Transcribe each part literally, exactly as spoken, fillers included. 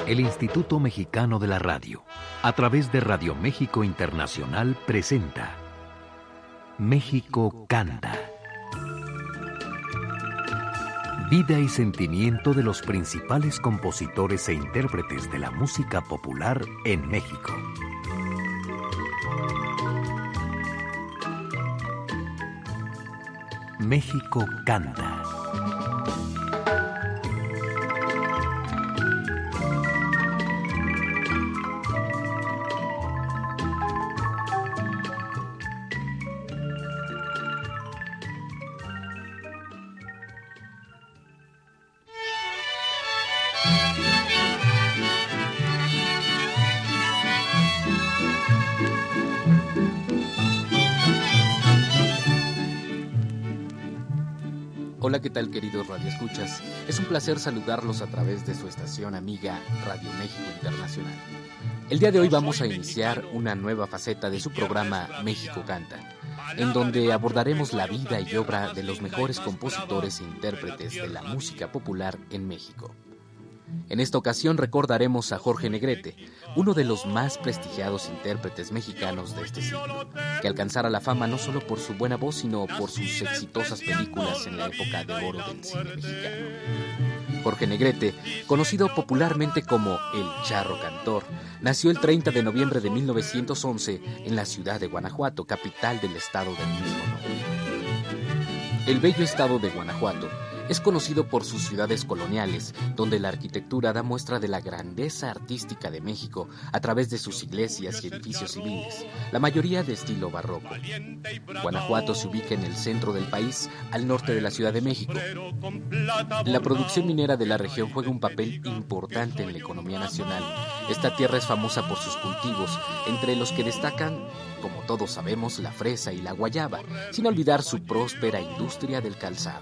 El Instituto Mexicano de la Radio, a través de Radio México Internacional, presenta México Canta. Vida y sentimiento de los principales compositores e intérpretes de la música popular en México. México Canta. Hola, ¿qué tal, queridos radioescuchas? Es un placer saludarlos a través de su estación amiga Radio México Internacional. El día de hoy vamos a iniciar una nueva faceta de su programa México Canta, en donde abordaremos la vida y obra de los mejores compositores e intérpretes de la música popular en México. En esta ocasión recordaremos a Jorge Negrete, uno de los más prestigiados intérpretes mexicanos de este siglo, que alcanzara la fama no solo por su buena voz, sino por sus exitosas películas en la época de oro del cine mexicano. Jorge Negrete, conocido popularmente como El Charro Cantor, nació el treinta de noviembre de mil novecientos once en la ciudad de Guanajuato, capital del estado del mismo nombre. El bello estado de Guanajuato es conocido por sus ciudades coloniales, donde la arquitectura da muestra de la grandeza artística de México a través de sus iglesias y edificios civiles, la mayoría de estilo barroco. Guanajuato se ubica en el centro del país, al norte de la Ciudad de México. La producción minera de la región juega un papel importante en la economía nacional. Esta tierra es famosa por sus cultivos, entre los que destacan, como todos sabemos, la fresa y la guayaba, sin olvidar su próspera industria del calzado.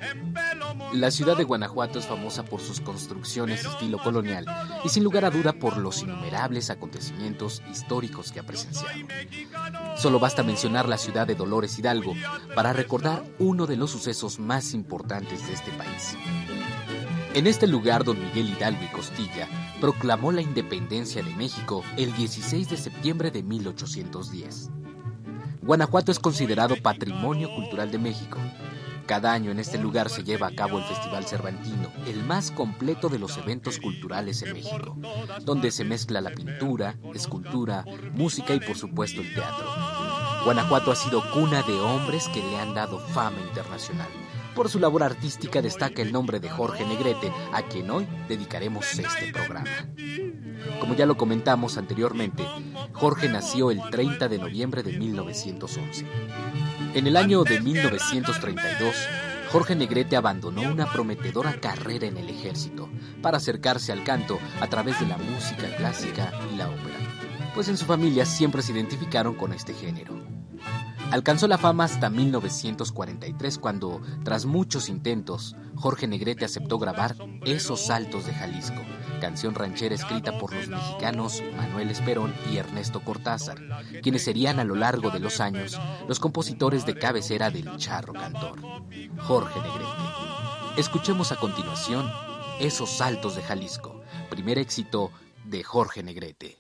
La ciudad de Guanajuato es famosa por sus construcciones estilo colonial y sin lugar a duda por los innumerables acontecimientos históricos que ha presenciado. Solo basta mencionar la ciudad de Dolores Hidalgo para recordar uno de los sucesos más importantes de este país. En este lugar, don Miguel Hidalgo y Costilla proclamó la independencia de México el dieciséis de septiembre de mil ochocientos diez. Guanajuato es considerado Patrimonio Cultural de México. Cada año en este lugar se lleva a cabo el Festival Cervantino, el más completo de los eventos culturales en México, donde se mezcla la pintura, escultura, música y por supuesto el teatro. Guanajuato ha sido cuna de hombres que le han dado fama internacional. Por su labor artística destaca el nombre de Jorge Negrete, a quien hoy dedicaremos este programa. Como ya lo comentamos anteriormente, Jorge nació el treinta de noviembre de mil novecientos once. En el año de mil novecientos treinta y dos, Jorge Negrete abandonó una prometedora carrera en el ejército para acercarse al canto a través de la música clásica y la ópera, pues en su familia siempre se identificaron con este género. Alcanzó la fama hasta mil novecientos cuarenta y tres cuando, tras muchos intentos, Jorge Negrete aceptó grabar Esos Altos de Jalisco, canción ranchera escrita por los mexicanos Manuel Esperón y Ernesto Cortázar, quienes serían a lo largo de los años los compositores de cabecera del Charro Cantor, Jorge Negrete. Escuchemos a continuación Esos Altos de Jalisco, primer éxito de Jorge Negrete.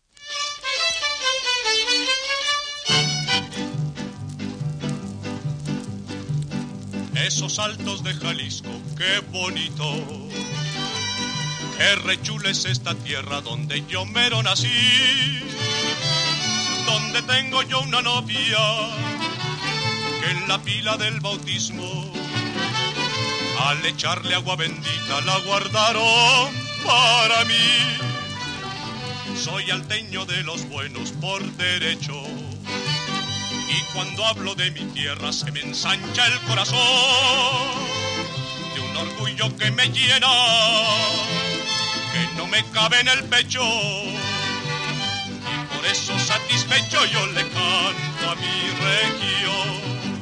Esos altos de Jalisco, qué bonito, qué rechula es esta tierra donde yo mero nací, donde tengo yo una novia que en la pila del bautismo al echarle agua bendita la guardaron para mí. Soy alteño de los buenos por derecho, y cuando hablo de mi tierra se me ensancha el corazón de un orgullo que me llena, que no me cabe en el pecho, y por eso satisfecho yo le canto a mi región.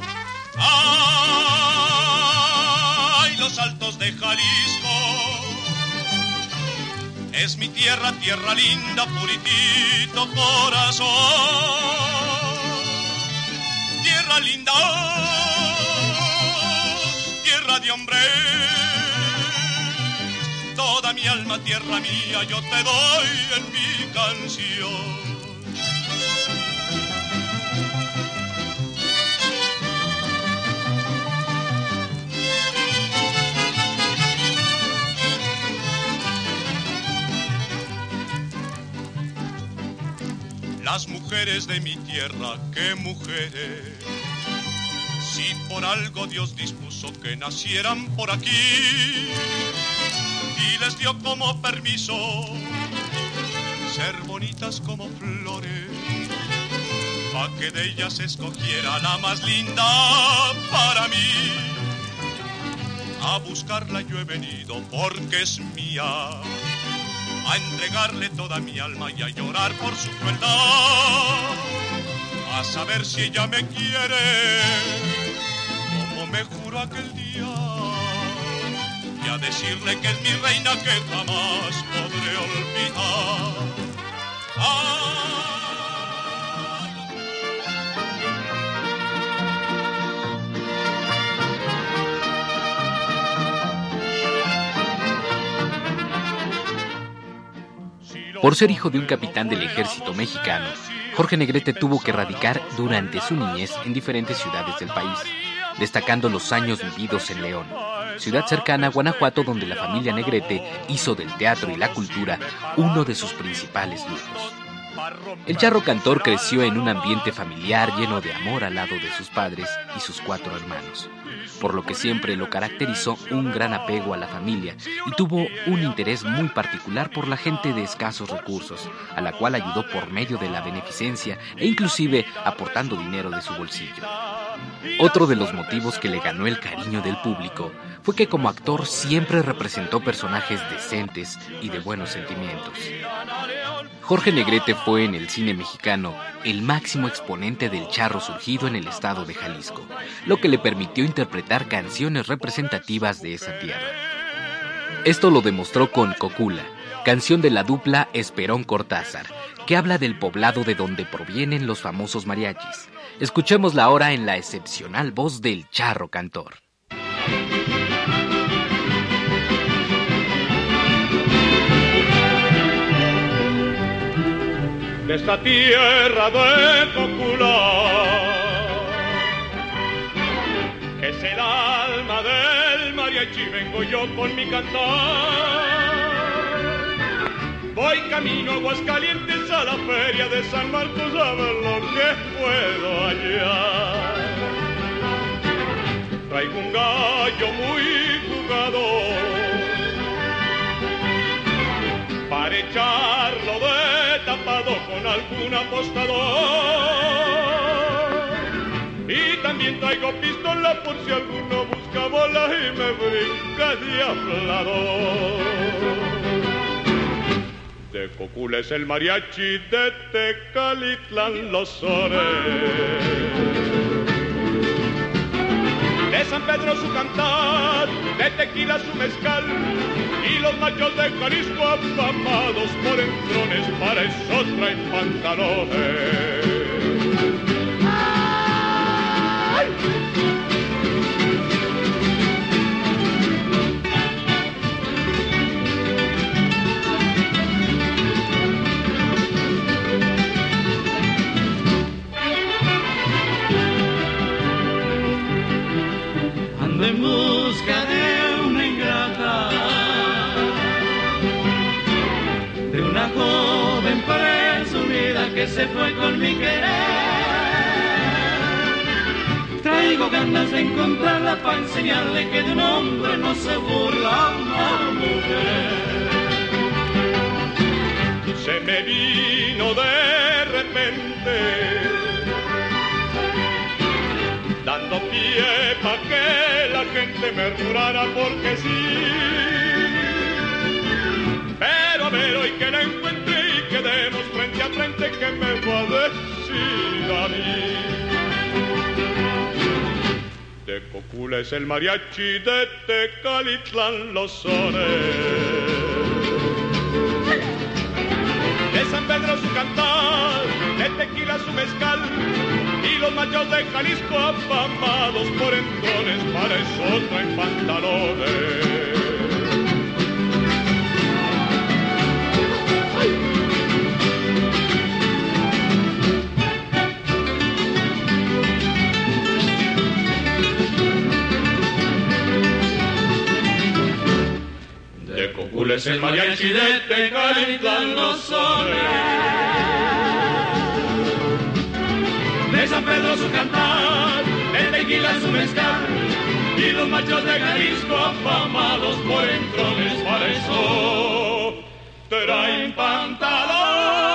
¡Ay, los altos de Jalisco! Es mi tierra, tierra linda, puritito corazón. Tierra linda, tierra de hombres, toda mi alma, tierra mía, yo te doy en mi canción. Las mujeres de mi tierra, qué mujeres, si por algo Dios dispuso que nacieran por aquí y les dio como permiso ser bonitas como flores, pa' que de ellas escogiera la más linda para mí. A buscarla yo he venido porque es mía, a entregarle toda mi alma y a llorar por su crueldad, a saber si ella me quiere como me juró aquel día, y a decirle que es mi reina que jamás podré olvidar. ¡Ay! Por ser hijo de un capitán del ejército mexicano, Jorge Negrete tuvo que radicar durante su niñez en diferentes ciudades del país, destacando los años vividos en León, ciudad cercana a Guanajuato, donde la familia Negrete hizo del teatro y la cultura uno de sus principales lujos. El charro cantor creció en un ambiente familiar lleno de amor al lado de sus padres y sus cuatro hermanos, por lo que siempre lo caracterizó un gran apego a la familia y tuvo un interés muy particular por la gente de escasos recursos, a la cual ayudó por medio de la beneficencia e inclusive aportando dinero de su bolsillo. Otro de los motivos que le ganó el cariño del público fue que como actor siempre representó personajes decentes y de buenos sentimientos. Jorge Negrete fue en el cine mexicano el máximo exponente del charro surgido en el estado de Jalisco, lo que le permitió interpretar canciones representativas de esa tierra. Esto lo demostró con Cocula, canción de la dupla Esperón Cortázar, que habla del poblado de donde provienen los famosos mariachis. Escuchémosla ahora en la excepcional voz del charro cantor. De esta tierra de Cocula, que es el alma del mariachi, vengo yo con mi cantar. Voy camino a Aguascalientes a la feria de San Marcos a ver lo que puedo hallar. Traigo un gallo muy jugador para echarlo de tapado con algún apostador. Y también traigo pistola por si alguno busca bola y me brinca diablador. De Cocula es el mariachi, de Tecalitlán los sones, de San Pedro su cantar, de Tequila su mezcal, y los machos de Jalisco afamados por entrones, para eso traen pantalones. ¡Ay! Ando en busca de una ingrata, de una joven presumida que se fue con mi querer. Traigo ganas de encontrarla para enseñarle que de un hombre no se burla una mujer. Se me vino de repente, dando pie pa' que la gente me jurara porque sí. Pero a ver hoy que la encuentre y quedemos frente a frente, ¿qué me va a decir a mí? De Cocula es el mariachi, de Tecalitlán los sones, de San Pedro su cantar, de Tequila su mezcal, y los machos de Jalisco afamados por entrones, para eso traen pantalones. Jules el mariachi de Tecalitlán los soles. De San Pedro su cantar, de tequila su mezcal, y los machos de Jalisco afamados por entrones para eso traen pantalones.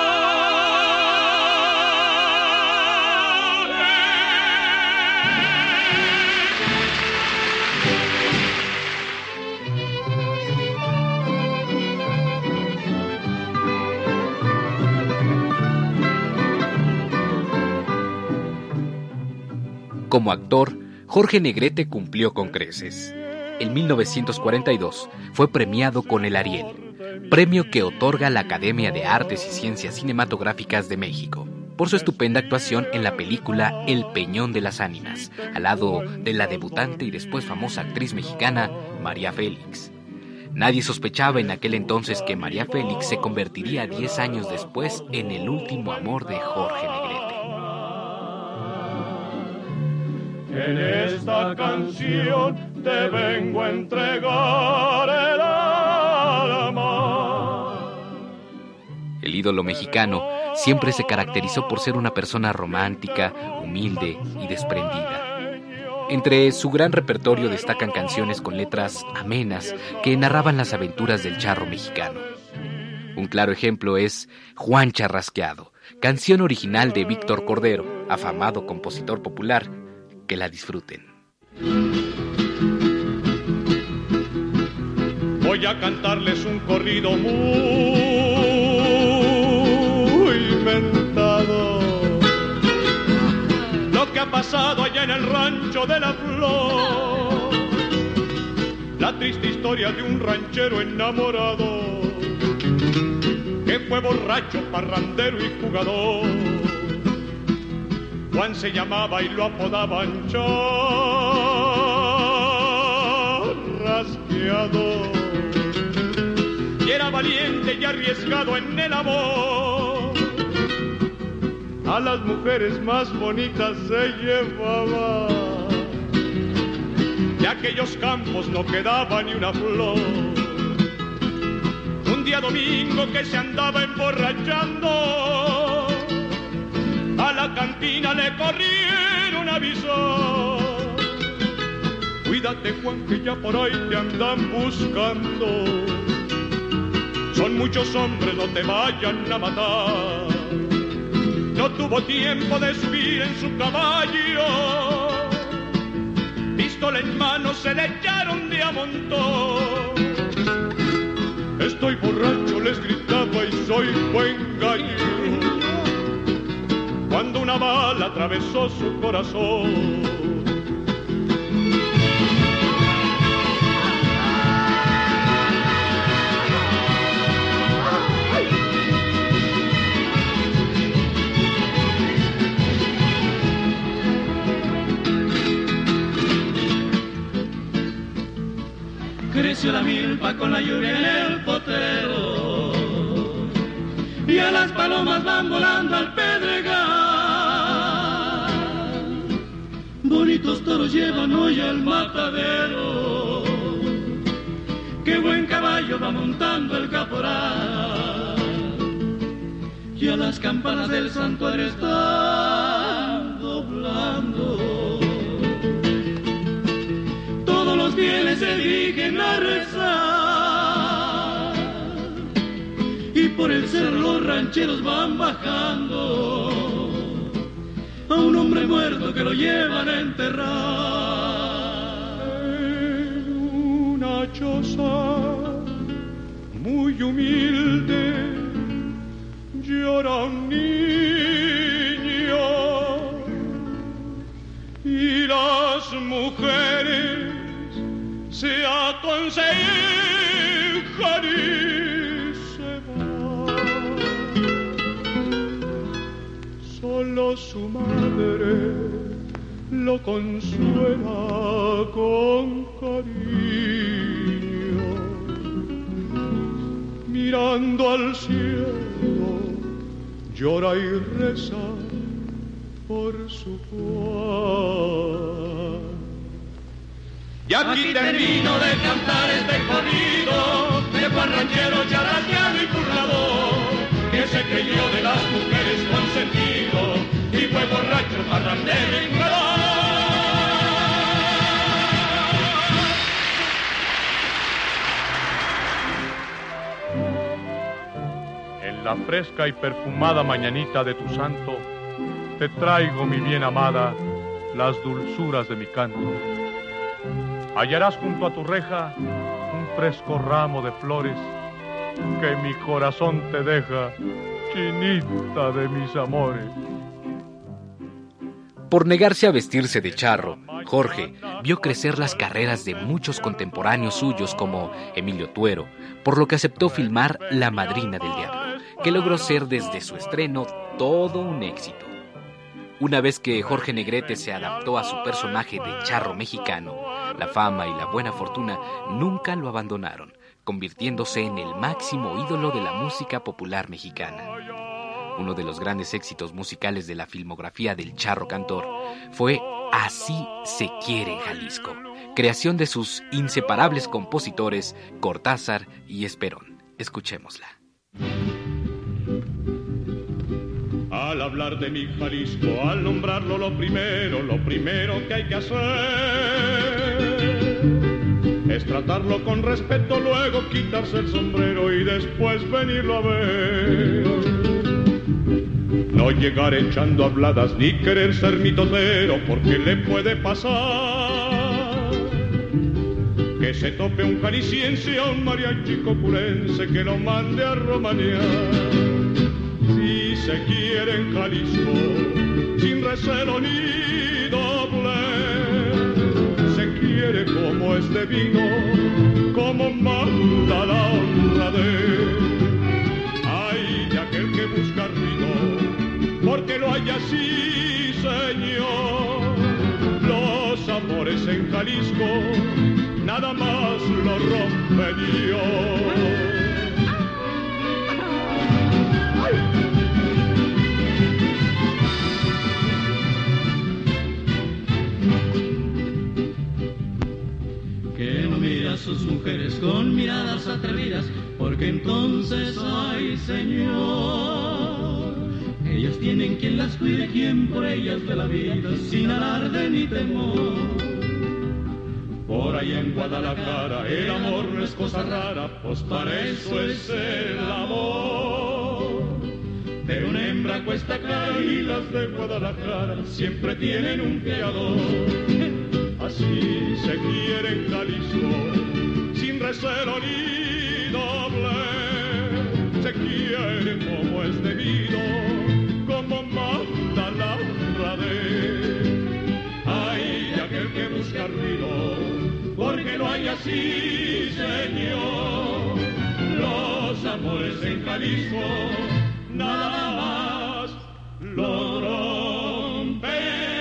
Como actor, Jorge Negrete cumplió con creces. En mil novecientos cuarenta y dos fue premiado con el Ariel, premio que otorga la Academia de Artes y Ciencias Cinematográficas de México, por su estupenda actuación en la película El Peñón de las Ánimas, al lado de la debutante y después famosa actriz mexicana María Félix. Nadie sospechaba en aquel entonces que María Félix se convertiría diez años después en el último amor de Jorge Negrete. En esta canción te vengo a entregar el alma. El ídolo mexicano siempre se caracterizó por ser una persona romántica, humilde y desprendida. Entre su gran repertorio destacan canciones con letras amenas que narraban las aventuras del charro mexicano. Un claro ejemplo es Juan Charrasqueado, canción original de Víctor Cordero, afamado compositor popular. Que la disfruten. Voy a cantarles un corrido muy inventado. Lo que ha pasado allá en el rancho de la Flor. La triste historia de un ranchero enamorado que fue borracho, parrandero y jugador. Juan se llamaba y lo apodaban Charrasqueado. Y era valiente y arriesgado en el amor. A las mujeres más bonitas se llevaba. De aquellos campos no quedaba ni una flor. Un día domingo que se andaba emborrachando, a la cantina le corrieron a avisar. Cuídate, Juan, que ya por ahí te andan buscando. Son muchos hombres, no te vayan a matar. No tuvo tiempo de subir en su caballo. Pistola en mano se le echaron de a montón. Estoy borracho, les gritaba, y soy buen gallo. Cuando una bala atravesó su corazón. Creció la milpa con la lluvia en el potrero, y a las palomas van volando al pedregal. Bonitos toros llevan hoy al matadero, qué buen caballo va montando el caporal. Y a las campanas del santuario están doblando. Todos los fieles se dirigen a rezar, y por el cerro los rancheros van bajando a un hombre muerto que lo llevan a enterrar. En una choza muy humilde llora un niño, y las mujeres se aconsejan y se van. Solo su madre lo consuela con cariño. Mirando al cielo, llora y reza por su Juan. Y aquí termino de cantar este corrido de Juan ranchero charraqueado y burlador, que se creyó de las mujeres consentido y fue borracho, parrandero y jugador. En la fresca y perfumada mañanita de tu santo, te traigo, mi bien amada, las dulzuras de mi canto. Hallarás junto a tu reja un fresco ramo de flores que mi corazón te deja, chinita de mis amores. Por negarse a vestirse de charro, Jorge vio crecer las carreras de muchos contemporáneos suyos como Emilio Tuero, por lo que aceptó filmar La Madrina del Diablo, que logró ser desde su estreno todo un éxito. Una vez que Jorge Negrete se adaptó a su personaje de charro mexicano, la fama y la buena fortuna nunca lo abandonaron, convirtiéndose en el máximo ídolo de la música popular mexicana. Uno de los grandes éxitos musicales de la filmografía del charro cantor fue Así se quiere Jalisco, creación de sus inseparables compositores Cortázar y Esperón. Escuchémosla. Al hablar de mi Jalisco, al nombrarlo lo primero, lo primero que hay que hacer es tratarlo con respeto, luego quitarse el sombrero y después venirlo a ver. No llegar echando habladas ni querer ser mitotero, porque le puede pasar que se tope un jalisciense a un mariachi coculense que lo mande a romanear. Si se quiere en Jalisco, sin recelo ni doble, se quiere como es debido, como manda la honradez. Ay, de aquel que busca ruido, porque lo haya así, señor. Los amores en Jalisco, nada más lo rompe Dios. A sus mujeres con miradas atrevidas, porque entonces, ay Señor, ellas tienen quien las cuide, quien por ellas de la vida, sin alarde ni temor. Por allá en Guadalajara el amor no es cosa rara, pues para eso es el amor. De una hembra cuesta cara y las de Guadalajara siempre tienen un criador. Así se quiere en Jalisco, sin recelo ni doble, se quiere como es debido, como manda la honradez. Ay, de aquel que busca ruido, porque no hay así, señor. Los amores en Jalisco, nada más lo rompen.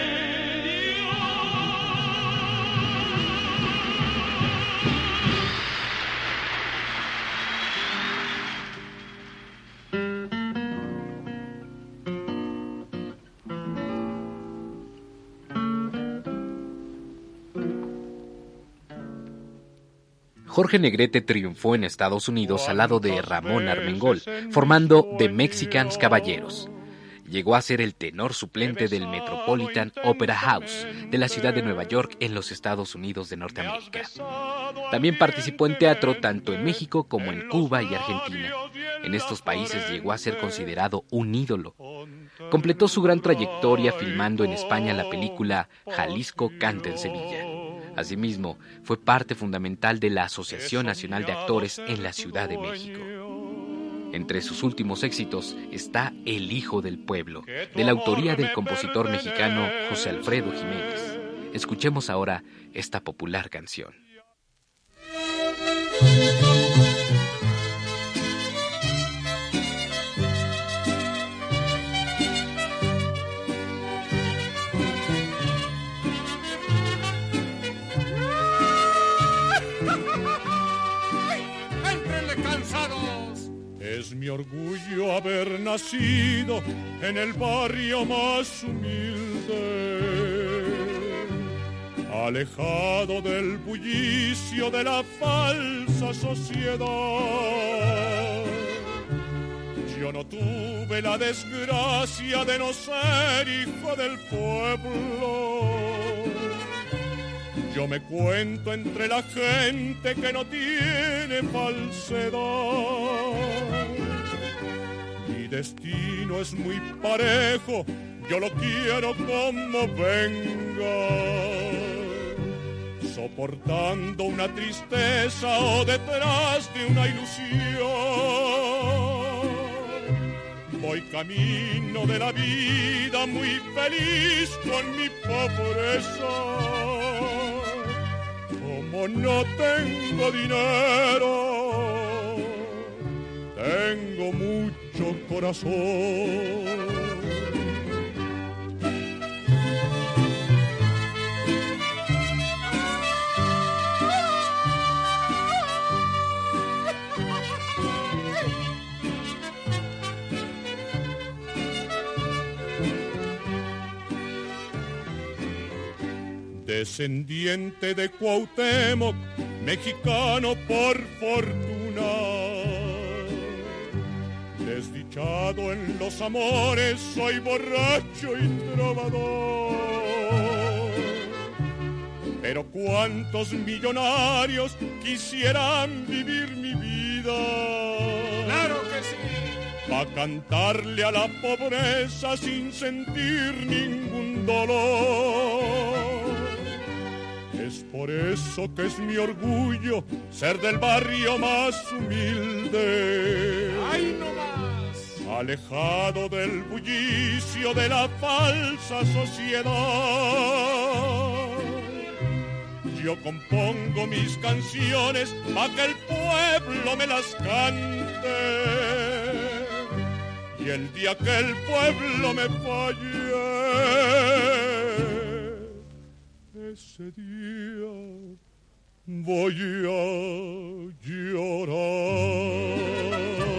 Jorge Negrete triunfó en Estados Unidos al lado de Ramón Armengol, formando The Mexicans Caballeros. Llegó a ser el tenor suplente del Metropolitan Opera House de la ciudad de Nueva York en los Estados Unidos de Norteamérica. También participó en teatro tanto en México como en Cuba y Argentina. En estos países llegó a ser considerado un ídolo. Completó su gran trayectoria filmando en España la película Jalisco canta en Sevilla. Asimismo, fue parte fundamental de la Asociación Nacional de Actores en la Ciudad de México. Entre sus últimos éxitos está El Hijo del Pueblo, de la autoría del compositor mexicano José Alfredo Jiménez. Escuchemos ahora esta popular canción. Es mi orgullo haber nacido en el barrio más humilde. alejado del bullicio de la falsa sociedad. Yo no tuve la desgracia de no ser hijo del pueblo. Yo me cuento entre la gente que no tiene falsedad. Mi destino es muy parejo, yo lo quiero como venga, soportando una tristeza o detrás de una ilusión. Voy camino de la vida muy feliz con mi pobreza. Como no tengo dinero, tengo mucho corazón. Descendiente de Cuauhtémoc, mexicano por fortuna, desdichado en los amores, soy borracho y trovador. Pero cuántos millonarios quisieran vivir mi vida. ¡Claro que sí! Pa' cantarle a la pobreza sin sentir ningún dolor. Es por eso que es mi orgullo ser del barrio más humilde. ¡Ay, no más! Alejado del bullicio de la falsa sociedad. Yo compongo mis canciones pa' que el pueblo me las cante. Y el día que el pueblo me falle, ese día voy a llorar.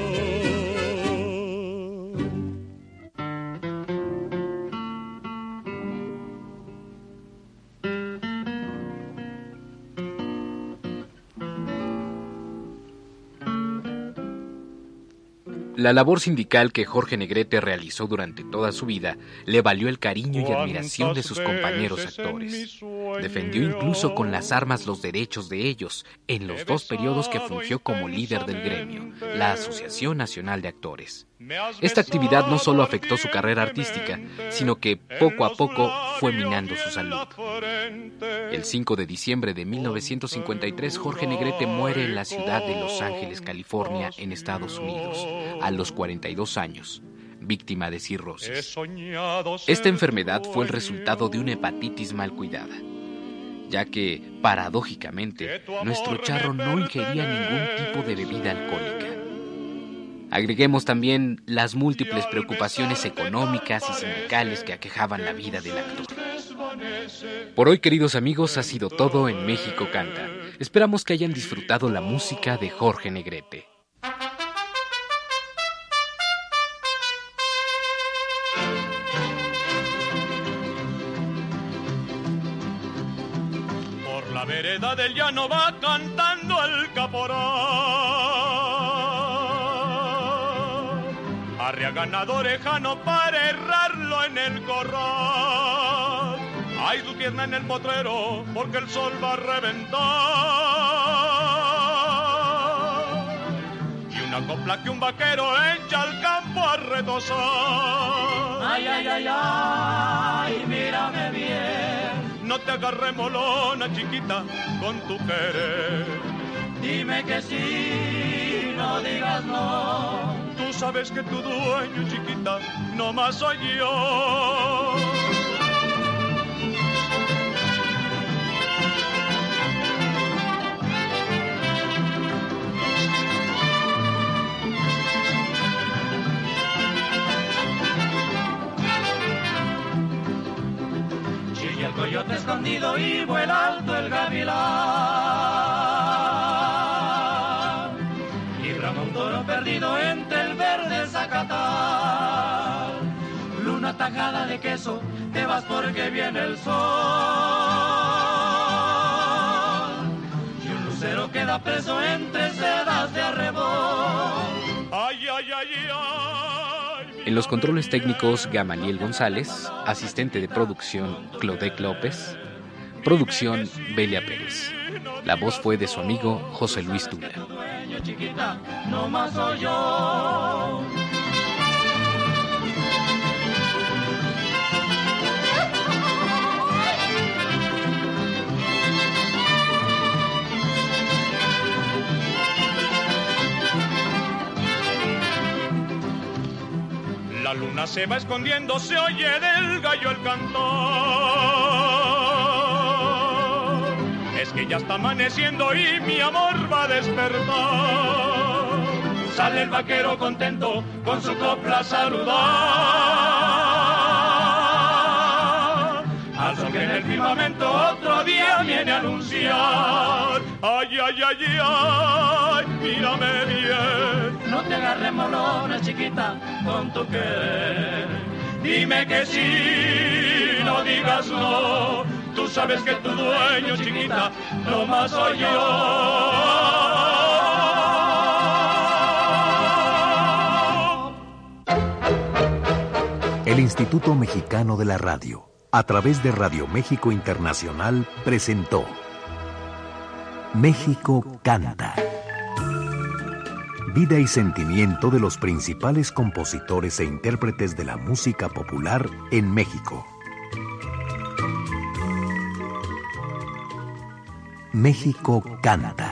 La labor sindical que Jorge Negrete realizó durante toda su vida le valió el cariño y admiración de sus compañeros actores. Defendió incluso con las armas los derechos de ellos en los dos periodos que fungió como líder del gremio, la Asociación Nacional de Actores. Esta actividad no solo afectó su carrera artística, sino que poco a poco fue minando su salud. El cinco de diciembre de mil novecientos cincuenta y tres, Jorge Negrete muere en la ciudad de Los Ángeles, California, en Estados Unidos, a los cuarenta y dos años, víctima de cirrosis. Esta enfermedad fue el resultado de una hepatitis mal cuidada, ya que, paradójicamente, nuestro charro no ingería ningún tipo de bebida alcohólica. Agreguemos también las múltiples preocupaciones económicas y sindicales que aquejaban la vida del actor. Por hoy, queridos amigos, ha sido todo en México Canta. Esperamos que hayan disfrutado la música de Jorge Negrete. Por la vereda del llano va cantando el caporal. Arrea ganado orejano para errarlo en el corral. Hay tu pierna en el potrero porque el sol va a reventar. Y una copla que un vaquero echa al campo a retosar. Ay, ay, ay, ay, mírame bien. No te agarre molona, chiquita, con tu querer. Dime que sí, no digas no. Tú sabes que tu dueño, chiquita, no más soy yo. Chilla el coyote escondido y vuela alto el gavilán. Un toro perdido entre el verde zacatal. Luna tajada de queso, te vas porque viene el sol. Y un lucero queda preso entre sedas de arrebol. Ay, ay, ay, ay. En los controles técnicos, Gamaliel González, asistente de producción, Clodec López, producción, Belia Pérez. La voz fue de su amigo José Luis Tula. Chiquita, no más soy yo. La luna se va escondiendo, se oye del gallo el cantar. Es que ya está amaneciendo y mi amor va a despertar. Sale el vaquero contento con su copla a saludar. Al son que en el firmamento otro día viene a anunciar. Ay, ay, ay, ay, mírame bien. No te agarres molona, chiquita, con tu querer. Dime que sí, no digas no. Tú sabes que tu dueño, chiquita, no más soy yo. El Instituto Mexicano de la Radio, a través de Radio México Internacional, presentó México Canta. Vida y sentimiento de los principales compositores e intérpretes de la música popular en México. México Canta.